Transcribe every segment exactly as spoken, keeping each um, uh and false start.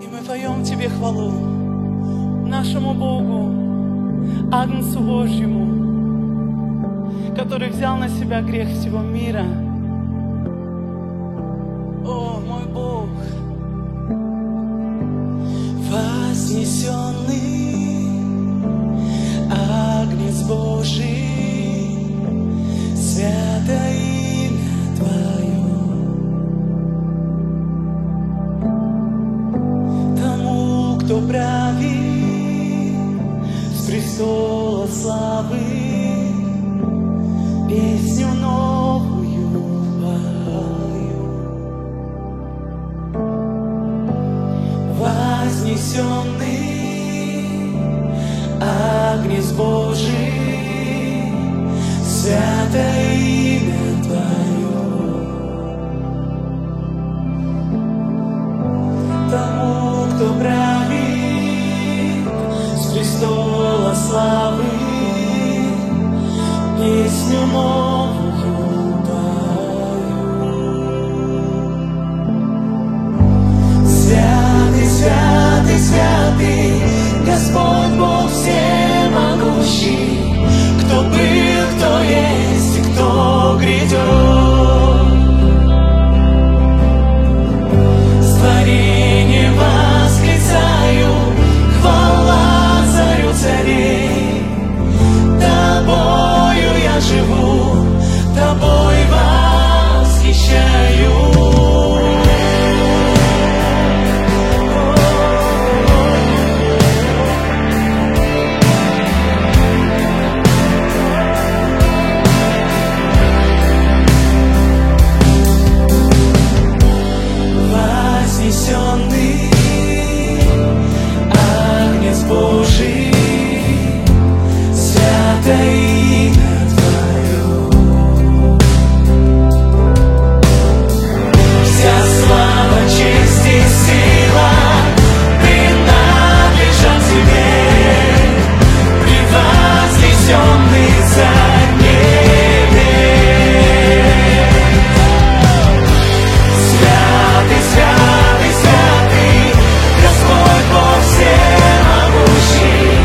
И мы поем Тебе хвалу, нашему Богу, Агнцу Божьему, который взял на себя грех всего мира. О, мой Бог, вознесенный Агнец Божий, святое имя Твое. Тому, кто правит с престола славы, песню новую пою. Вознесенный Агнец Божий, святое имя Твое. Тому, кто правит с престола славы, песню новую пою. Святый, святый, святый, Господь Бог всемогущий, кто был, кто есть и кто грядет. С творением восклицаю, хвала царю царей. Тобою я живу, Тобой восхищаю. Вознесенный Агнец Божий, святое имя Твое. Вся слава, честь и сила принадлежат Тебе, превознесенный Царь небес. Святый, святый, святый, Господь Бог всемогущий,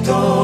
кто